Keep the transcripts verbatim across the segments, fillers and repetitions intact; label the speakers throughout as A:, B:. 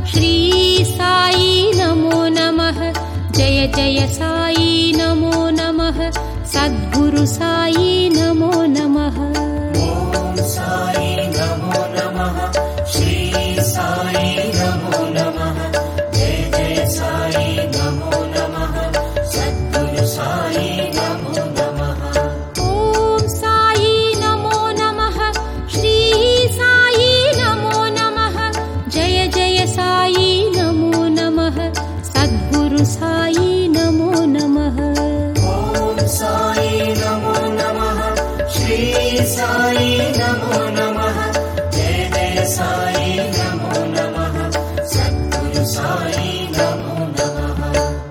A: श्री साई नमो नमः। जय जय साई नमो नमः। सद्गुरु साई नमो नमः।
B: ओम साई नमो नमः। श्री साई नमो नमः। जय जय साई नमो नमः। सद्गुरु साई नमो नमः।
A: ओम साई नमो नमः। श्री साई नमो नमः। जय जय साई नमो नमः। सद्गुरु साई नमो नमः।
B: ओम साई नमो नमः। श्री साई नमो नमः। जय जय साई नमो नमः। सद्गुरु साई नमो नमः।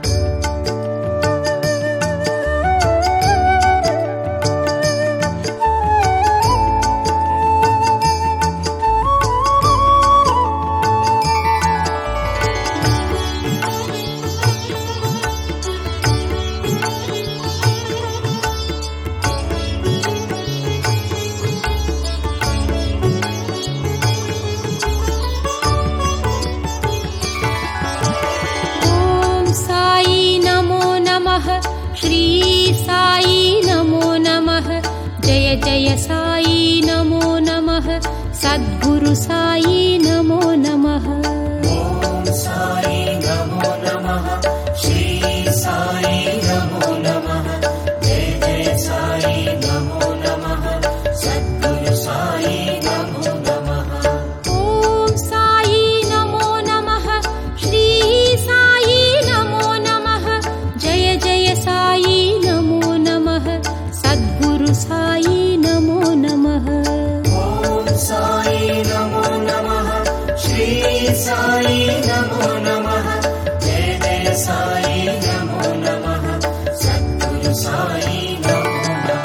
A: ओम साई नमो नमः। श्री साई नमो नमः। जय जय साई नमो नमः। सद्गुरु साई नमो नमः।
B: ओम साई नमो नमः। श्री साई नमो नमः। जय जय साई नमो नमः। सद्गुरु साई नमो नमः।
A: ओम साई नमो नमः। श्री साई नमो नमः। जय जय साई नमो नमः। सद्गुरु साई नमो नमः।
B: ओम साई नमो नमः। श्री साई नमो नमः। जय जय साई नमो नमः। सद्गुरु साई नमो नमः।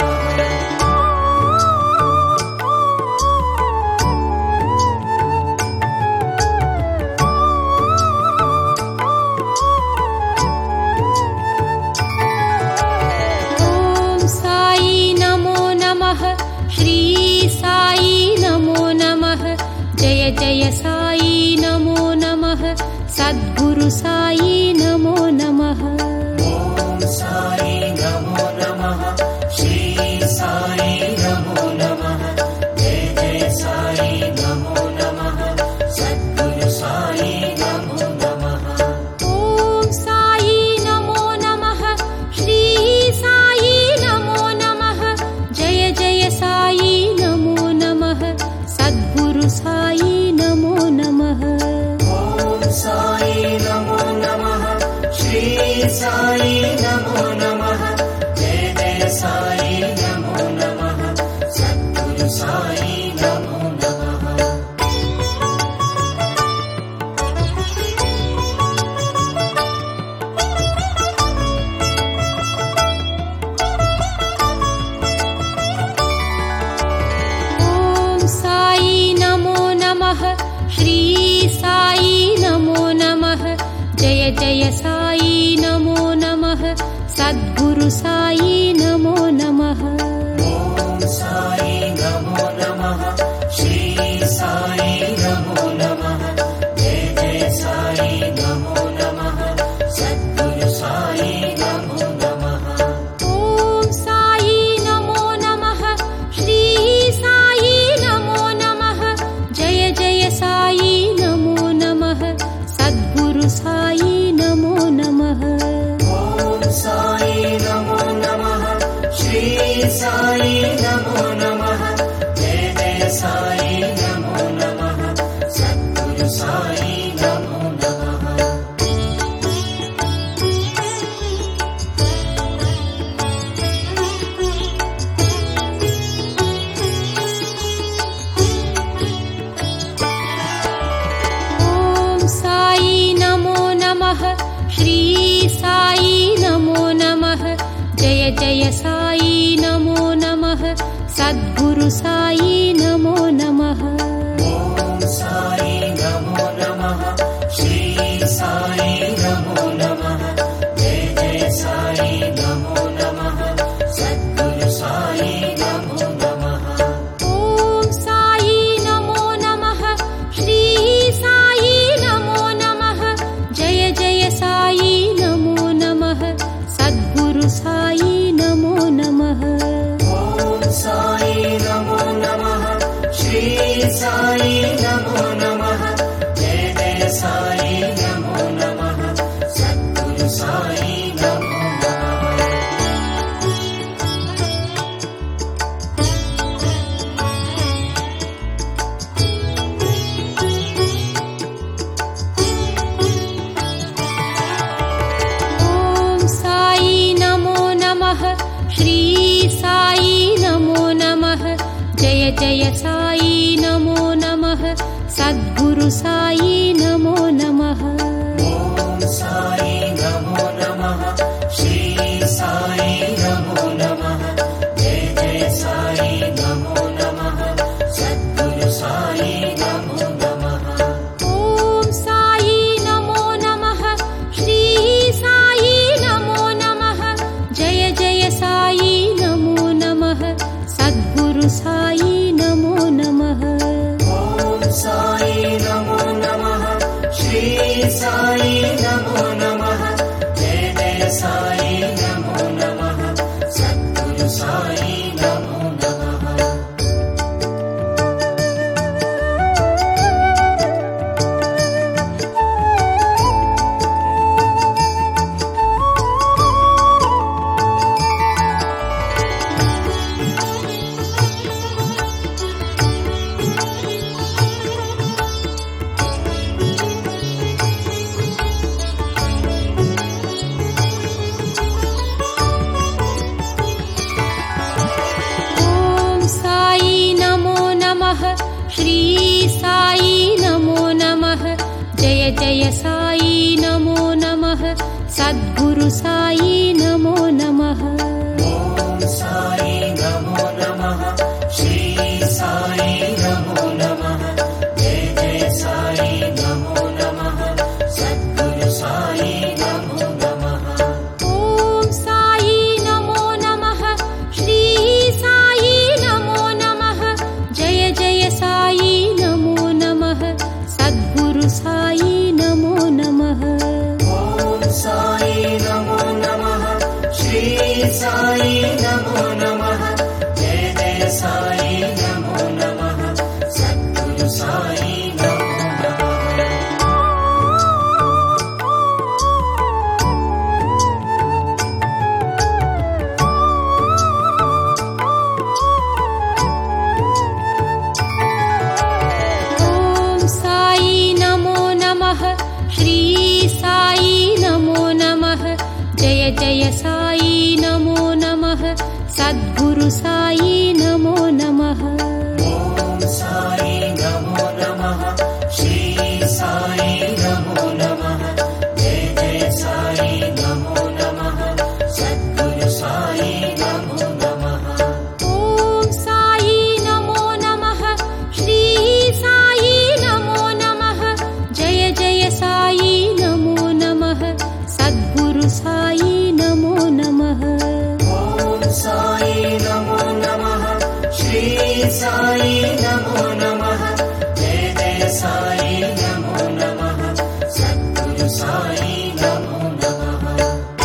A: ओम साई नमो नमः। श्री साई नमो नमः। जय जय साई नमो नमः। सद्गुरु साई नमो नमः।
B: ओम साई नमो नमः। श्री साई नमो नमः। जय जय साई नमो नमः। सद्गुरु साई नमो नमः।
A: ओम साई नमो नमः। श्री साई नमो नमः। जय जय साई नमो नमः। सद्गुरु साई नमो नमः।
B: ओम साई नमो नमः। श्री साई नमो नमः। जय जय साई नमो नमः। सद्गुरु साई नमो नमः।
A: ओम साई नमो नमः। श्री साई नमो नमः। जय जय साई नमो नमः। सद्गुरु साई नमो नमः।
B: ओम साई नमो नमः। श्री साई नमो नमः। जय जय साई नमो नमः। सद्गुरु साई नमो नमः।
A: ओम साई नमो नमः। श्री साई नमो नमः। जय जय साई नमो नमः। सद्गुरु साई नमो नमः।
B: ओम साई नमो नमः। श्री साई नमो नमः। जय जय साई नमो नमः। सद्गुरु साई नमो नमः।
A: ओम साई नमो नमः। श्री साई नमो नमः। जय जय साई नमो नमः। सद्गुरु साई नमो नमः।
B: ओम साई नमो नमः। श्री साई नमो नमः। जय जय साई नमो नमः। सद्गुरु साई नमो नमः।
A: ओम साई नमो नमः। श्री साई नमो नमः।
B: साई नमो नमः जय जय साई नमो नमः सद्गुरु साई नमो नमः।
A: ॐ साई नमो नमः श्री साई नमो नमः जय जय साई नमो नमः सद्गुरु साई नमो नमः।
B: ॐ साई नमो नमः श्री साई नमो नमः जय जय साई नमो नमः सद्गुरु साई नमो नमः।
A: ॐ साई नमो नमः श्री साई नमो नमः जय जय साई नमो नमः सद्गुरु साई नमो नमः।
B: ॐ साई नमो नमः श्री साई नमो नमः जय जय साई नमो नमः सद्गुरु साई नमो नमः।
A: ॐ साई नमो नमः श्री साई नमो नमः जय जय साई नमो नमः सद्गुरु साई नमो नमः।
B: ॐ साई नमो नमः श्री साई नमो नमः जय जय साई नमो नमः सद्गुरु साई नमो नमः।
A: ॐ साई नमो नमः श्री साई नमो नमः जय जय साई नमो नमः सद्गुरु साई नमो नमः।
B: ॐ साई नमो नमः श्री साई नमो नमः जय जय साई नमो नमः सद्गुरु साई नमो नमः।
A: ॐ साई नमो नमः श्री साई नमो नमः जय जय साई नमो नमः सद्गुरु साई नमो नमः।
B: ॐ साई नमो नमः श्री साई नमो नमः जय जय साई नमो नमः सद्गुरु साई नमो नमः।
A: ॐ साई नमो नमः श्री साई नमो नमः जय जय साई नमो नमः सद्गुरु साई नमो नमः।
B: ॐ साई नमो नमः श्री साई नमो नमः जय जय साई नमो नमः सद्गुरु साई नमो नमः।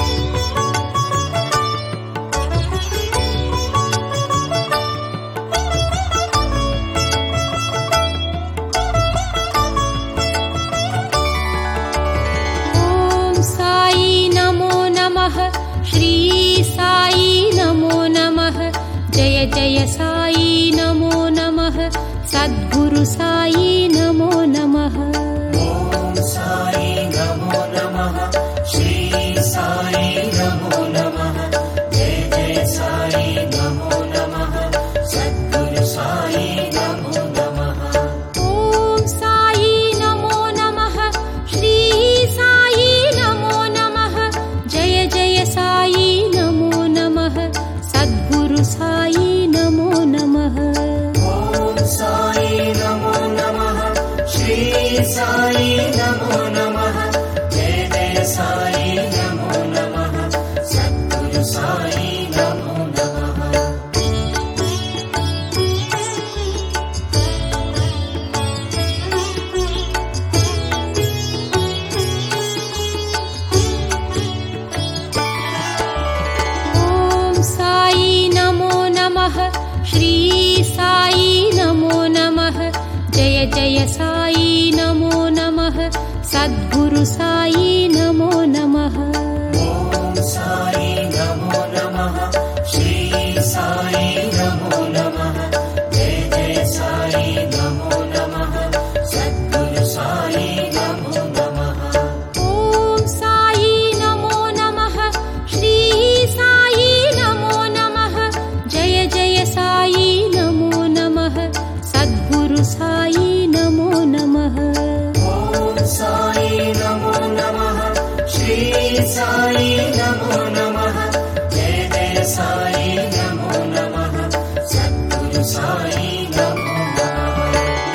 A: ॐ साई नमो नमः श्री साई नमो नमः जय जय साई नमो नमः सद्गुरु साई नमो नमः।
B: ॐ साई नमो नमः श्री साई नमो नमः जय जय साई नमो नमः सद्गुरु साई नमो नमः।
A: ॐ साई नमो नमः श्री साई नमो नमः जय जय साई नमो नमः सद्गुरु साई नमो नमः।
B: ॐ साई नमो नमः श्री साई नमो नमः जय जय साई नमो नमः सद्गुरु साई नमो नमः।
A: ॐ साई नमो नमः श्री साई नमो नमः जय जय साई नमो नमः सद्गुरु साई नमो नमः
B: ॐ साई नमो नमः श्री साई नमो नमः जय जय साई नमो नमः सद्गुरु साई नमो नमः
A: ॐ साई नमो नमः श्री साई नमो नमः जय जय साई नमो नमः सद्गुरु साई नमो नमः
B: ॐ साई नमो नमः श्री साई नमो नमः जय जय साई नमो नमः सद्गुरु साई नमो नमः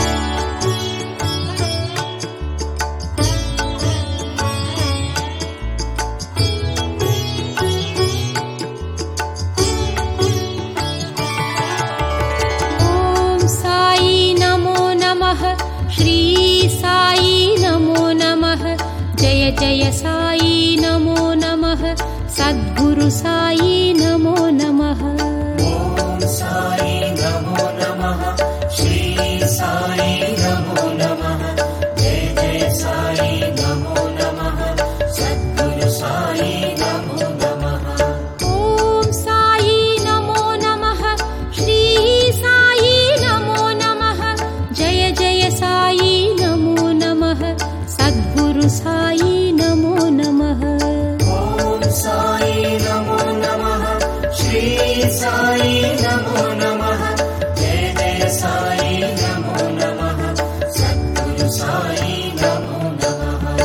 A: ॐ साई नमो नमः श्री साई नमो नमः जय जय साई नमो नमः सद्गुरु साई नमो नमः
B: ॐ साई नमो नमः श्री साई नमो नमः जय जय साई नमो नमः सद्गुरु साई नमो नमः
A: ॐ साई नमो नमः श्री साई नमो नमः जय जय साई नमो नमः सद्गुरु साई नमो नमः
B: ॐ साई नमो नमः श्री साई नमो नमः जय जय साई नमो नमः सद्गुरु साई नमो नमः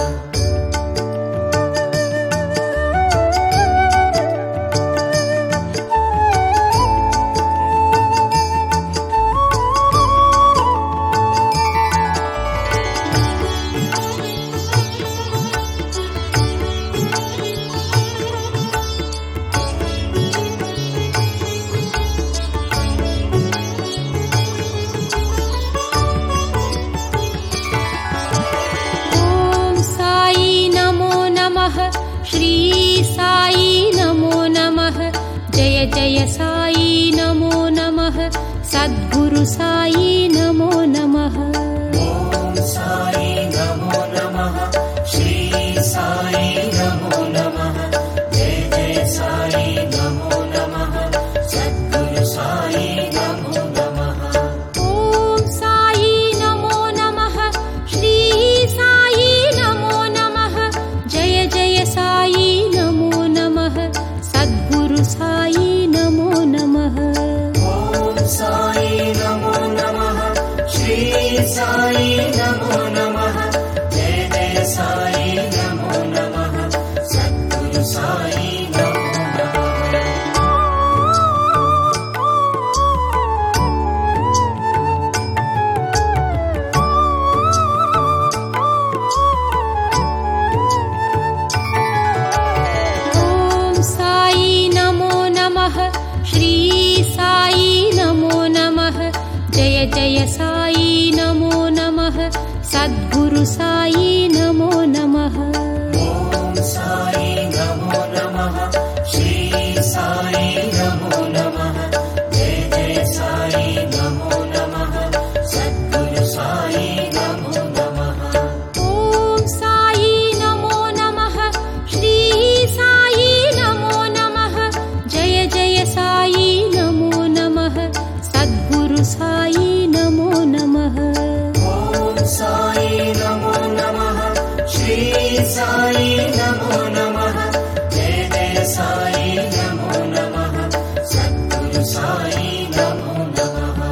A: ॐ साई नमो नमः श्री साई नमो नमः जय जय साई नमो नमः सद्गुरु साई नमो नमः
B: ॐ साई नमो नमः श्री साई नमो नमः जय जय साई नमो नमः सद्गुरु साई नमो नमः
A: ॐ साई नमो नमः श्री साई नमो नमः जय जय साई नमो नमः सद्गुरु साई नमो नमः
B: ॐ साई नमो नमः श्री साई नमो नमः जय जय साई नमो नमः सद्गुरु साई नमो नमः
A: ॐ साई नमो नमः श्री साई नमो नमः जय जय साई नमो नमः सद्गुरु साई नमो नमः
B: ॐ साई नमो नमः श्री साई नमो नमः जय जय साई नमो नमः सद्गुरु साई नमो नमः
A: ॐ साई नमो नमः श्री साई नमो नमः जय जय साई नमो नमः सद्गुरु साई नमो नमः
B: ॐ साई नमो नमः श्री साई नमो नमः जय जय साई नमो नमः सद्गुरु साई नमो नमः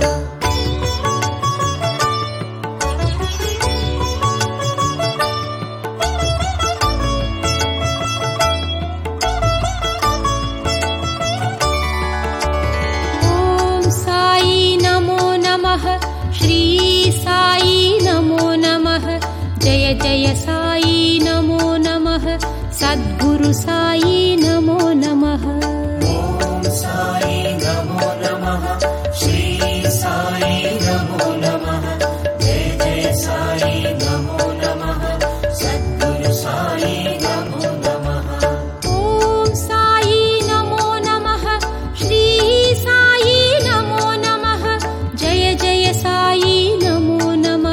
A: ॐ साई नमो नमः श्री साई नमो नमः जय जय साई नमो नमः सद्गुरु साई नमो नमः
B: ॐ साई नमो नमः श्री साई नमो नमः जय जय साई नमो नमः सद्गुरु साई नमो नमः
A: ॐ साई नमो नमः श्री साई नमो नमः जय जय साई नमो नमः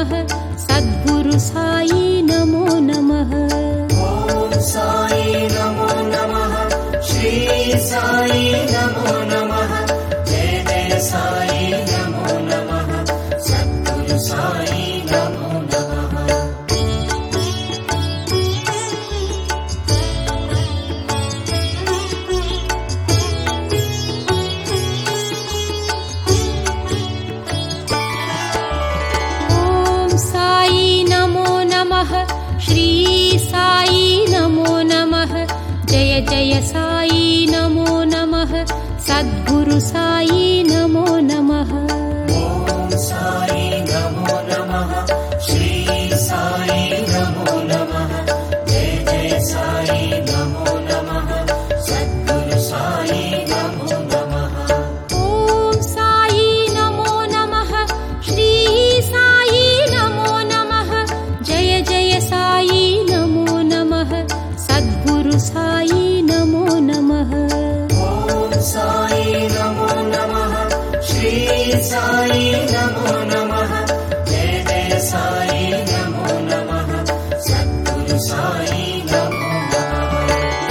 A: नमः श्री साई नमो नमः जय जय साई नमो नमः सद्गुरु साई नमो नमः
B: ॐ साई नमो नमः श्री साई नमो नमः जय जय साई नमो नमः सद्गुरु साई नमो नमः
A: ॐ साई नमो नमः श्री साई नमो नमः जय जय साई नमो नमः सद्गुरु साई नमो नमः
B: ॐ साई नमो नमः श्री साई नमो नमः जय जय साई नमो नमः सद्गुरु साई नमो नमः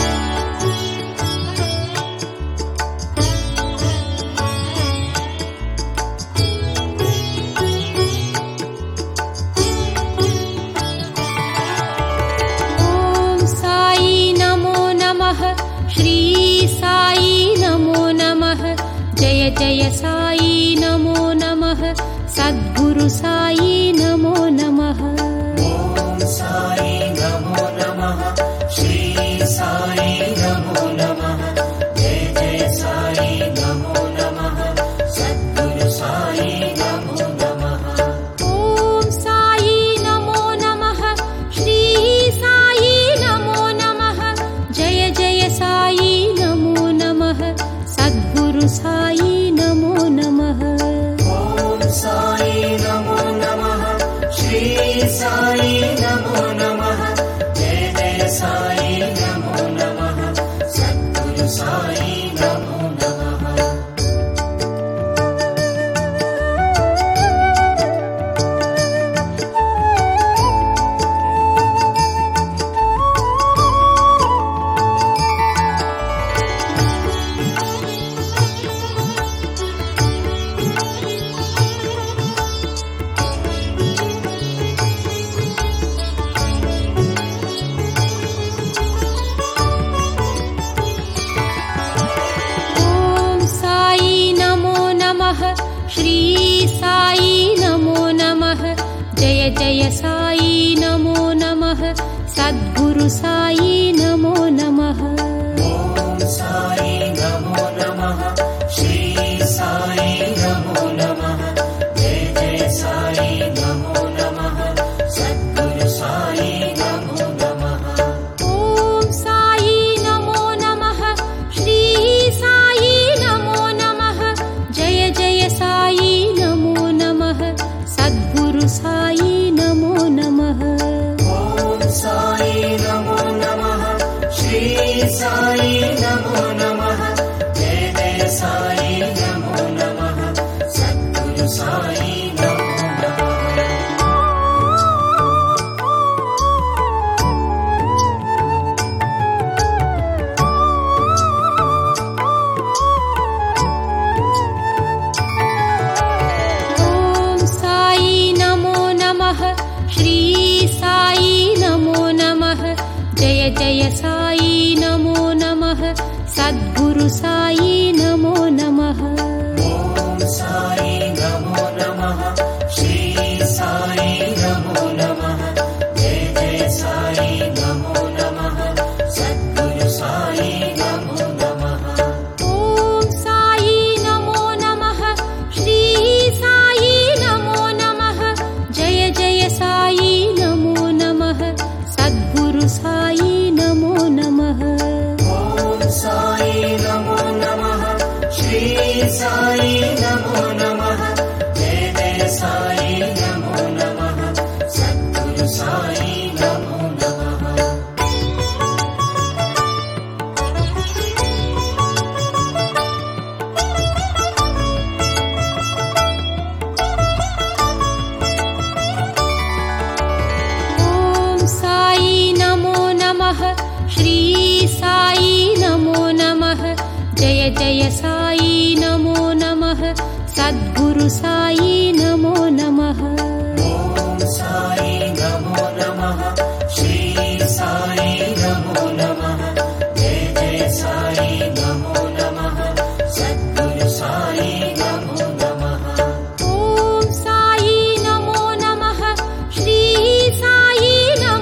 A: ॐ साई नमो नमः श्री साई नमो नमः जय जय साई नमो नमः सद्गुरु साई नमो नमः
B: ॐ साई नमो नमः श्री साई नमो नमः जय जय साई नमो नमः सद्गुरु साई नमो नमः
A: ॐ साई नमो नमः श्री साई नमो नमः जय जय साई नमो नमः सद्गुरु साई नमो नमः
B: ॐ साई नमो नमः श्री साई नमो नमः जय जय साई नमो नमः सद्गुरु साई नमो नमः
A: ॐ साई नमो नमः श्री साई नमो नमः जय जय साई नमो नमः सद्गुरु साई नमो नमः
B: ॐ साई नमो नमः श्री साई नमो नमः जय जय साई नमो नमः सद्गुरु साई नमो नमः
A: ॐ साई नमो नमः श्री साई नमो नमः जय जय साई नमो नमः सद्गुरु साई नमो नमः
B: ॐ साई नमो नमः श्री साई नमो नमः जय जय साई नमो नमः सद्गुरु साई नमो नमः
A: ॐ साई नमो नमः श्री साई नमो नमः जय जय साई नमो नमः सद्गुरु साई नमो नमः
B: ॐ साई नमो नमः श्री साई नमो नमः जय जय साई नमो नमः सद्गुरु साई नमो नमः
A: ॐ साई नमो नमः श्री साई नमो नमः जय जय साई नमो नमः सद्गुरु साई नमो नमः
B: ॐ साई नमो नमः श्री साई नमो नमः जय जय साई नमो नमः सद्गुरु साई नमो नमः
A: ॐ साई नमो नमः श्री साई नमो नमः जय जय साई नमो नमः सद्गुरु साई नमो नमः
B: ॐ साई नमो नमः श्री साई नमो नमः जय जय साई नमो नमः सद्गुरु साई नमो नमः
A: ॐ साई नमो नमः श्री साई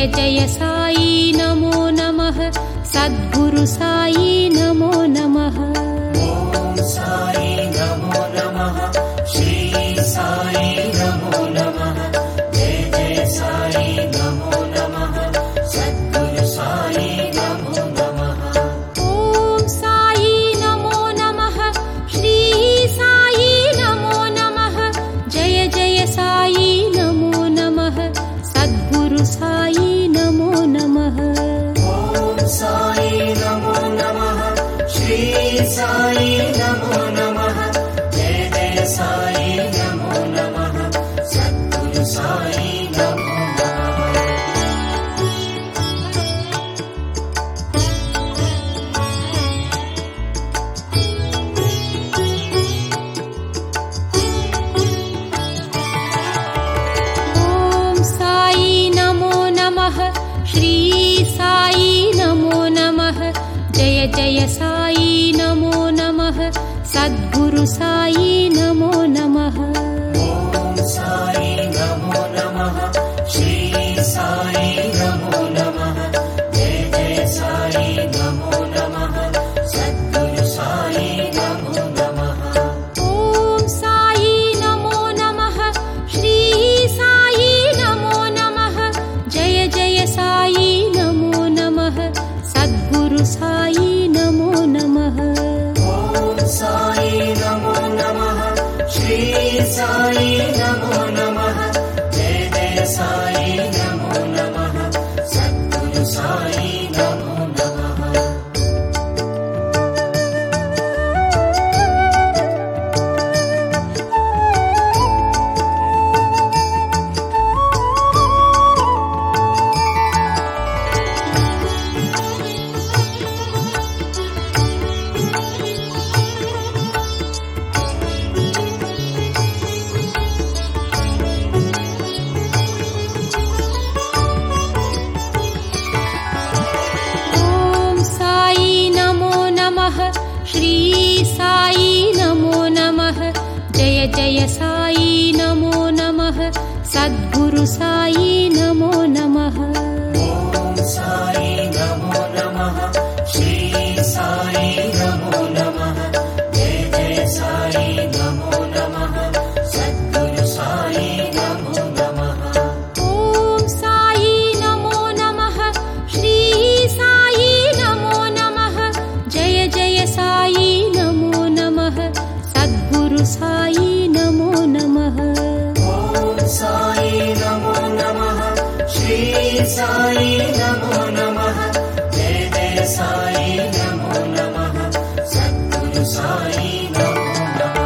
A: जय साई नमो नमः सद्गुरु साई नमो नमः
B: ॐ साई नमो नमः श्री साई नमो नमः जय जय साई नमो नमः सद्गुरु साई नमो नमः
A: ॐ साई नमो नमः श्री साई नमो नमः जय जय साई नमो नमः सद्गुरु साई नमो नमः
B: ॐ साई नमो नमः श्री साई नमो नमः जय जय साई नमो नमः सद्गुरु साई नमो नमः
A: ॐ साई नमो नमः श्री साई नमो नमः जय जय साई नमो नमः सद्गुरु साई नमो नमः
B: ॐ साई नमो नमः श्री साई नमो नमः जय जय साई नमो नमः सद्गुरु साई नमो नमः
A: ॐ साई नमो नमः श्री साई नमो नमः जय जय साई नमो नमः सद्गुरु साई नमो नमः
B: ॐ साई नमो नमः श्री साई नमो नमः जय जय साई नमो नमः सद्गुरु साई नमो नमः
A: ॐ साई नमो नमः श्री साई नमो नमः जय जय साई नमो नमः सद्गुरु साई नमो नमः
B: ॐ साई नमो नमः श्री साई नमो नमः जय जय साई नमो नमः सद्गुरु साई नमो नमः
A: ॐ साई नमो नमः श्री साई नमो नमः जय जय साई नमो नमः सद्गुरु साई नमो नमः
B: ॐ साई नमो नमः श्री साई नमो नमः जय जय साई नमो नमः सद्गुरु साई नमो नमः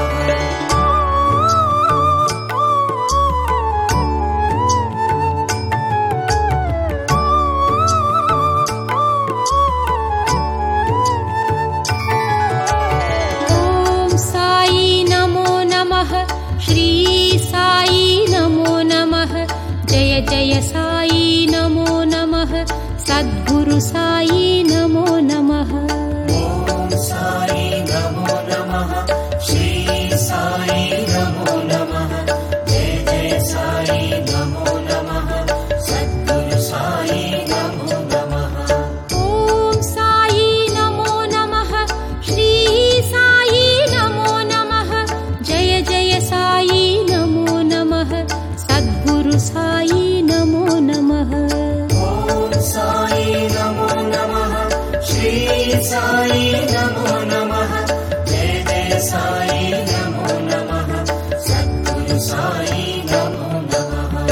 A: ॐ साई नमो नमः श्री साई नमो नमः जय जय साई नमो नमः सद्गुरु साई नमो नमः
B: ॐ साई नमो नमः श्री साई नमो नमः जय जय साई नमो नमः सद्गुरु साई नमो नमः
A: ॐ साई नमो नमः श्री साई नमो नमः जय जय साई नमो नमः सद्गुरु साई नमो नमः
B: ॐ साई नमो नमः श्री साई नमो नमः जय जय साई नमो नमः सद्गुरु साई नमो नमः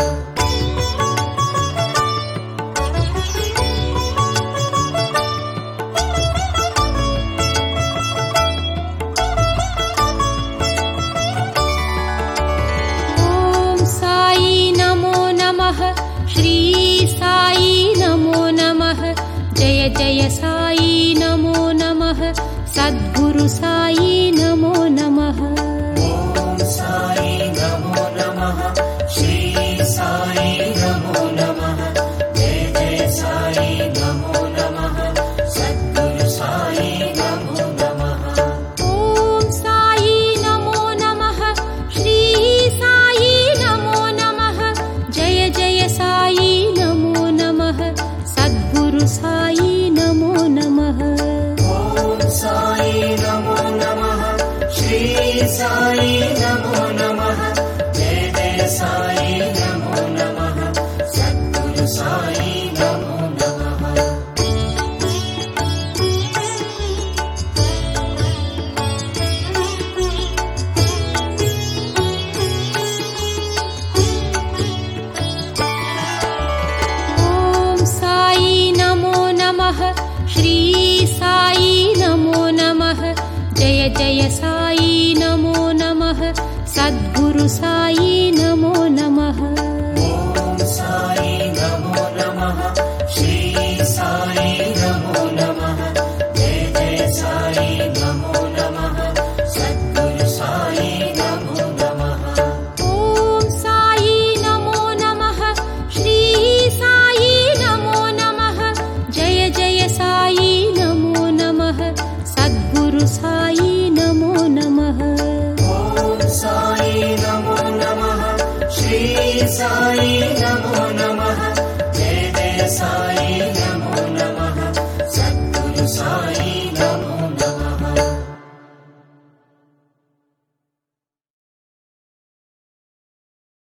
A: ॐ साई नमो नमः श्री साई नमो नमः जय जय साई नमो नमः सद्गुरु साई नमो नमः
B: ॐ साई नमो नमः श्री साई नमो नमः जय जय साई नमो नमः सद्गुरु साई नमो नमः
A: ॐ साई नमो नमः श्री साई नमो नमः जय जय साई नमो नमः श्री साई नमो नमः जय जय साई नमो नमः सद्गुरु साई नमो नमः
B: ॐ साई नमो नमः श्री साई नमो नमः जय जय साई नमो नमः सद्गुरु साई नमो नमः
A: ॐ साई नमो नमः श्री साई नमो नमः जय जय साई नमो नमः सद्गुरु साई नमो नमः
B: ॐ साई नमो नमः श्री साई नमो नमः जय जय साई नमो नमः सद्गुरु साई नमो